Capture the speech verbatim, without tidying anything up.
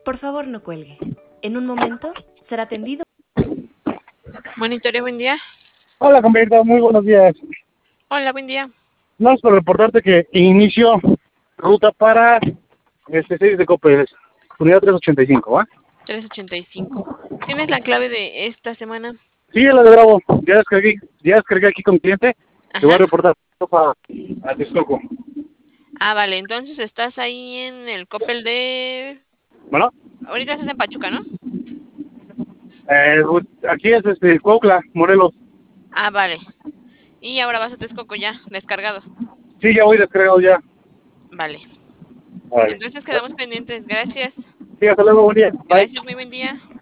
Por favor, no cuelgue. En un momento será atendido. Monitorio, buen día. Hola, compañerita, muy buenos días. Hola, buen día. No es para reportarte que inició ruta para este seis de Coppel, unidad trescientos ochenta y cinco, ¿va? trescientos ochenta y cinco. ¿Tienes la clave de esta semana? Sí, la de Bravo. Ya descargué, ya descargué aquí con cliente. Te voy a Ajá. reportar para a Texcoco. Ah, vale. Entonces estás ahí en el Coppel de... Bueno, Ahorita estás en Pachuca, ¿no? eh, aquí es este Cuautla, Morelos. Ah, vale. Y ahora vas a Texcoco ya, descargado. Sí, ya voy descargado ya. Vale. Vale. Entonces quedamos pendientes. Gracias. Sí, hasta luego, buen día. Bye. Gracias, muy buen día.